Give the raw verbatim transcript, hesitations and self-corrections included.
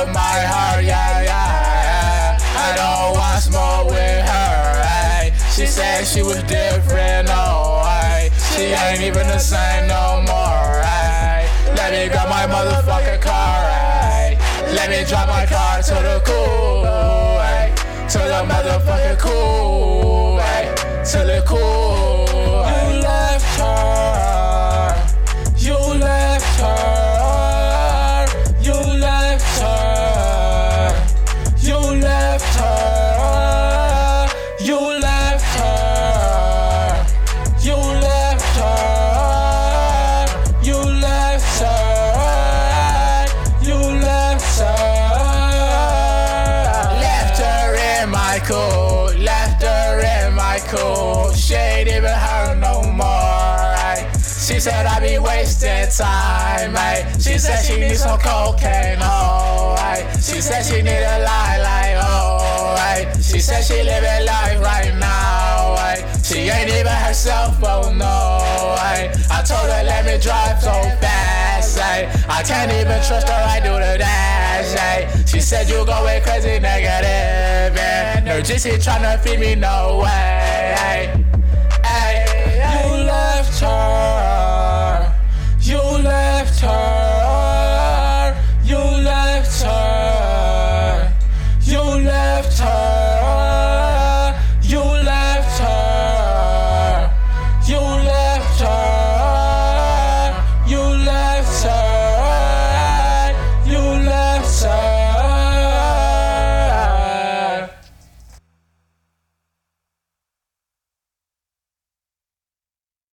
broke my heart, yeah, yeah. I don't want smoke with her, ay. She said she was different, oh, ay. She ain't even the same no more, ay. Let me grab my motherfucking car, ay. Let me drive my car to the cool, ay. To the motherfucking cool, ay. To the cool, ay. You left her. You left her. You left her. You left her. You left her. You left her. You left her. You left her. Left her in my cool. Left her in my cool. She ain't even hurt no more. Ay. She said I be wasting time. Ay. She said she need some cocaine. Oh, ay. She said she need a lie like oh. Ay. She said she living life right now. Ay. She ain't even herself. Oh no. Ay. I told her let me drive so fast. Ay. I can't even trust her. I do the dash. Ay. She said you going crazy negative. And urgency tryna feed me no way. Ay. Ay. You left her.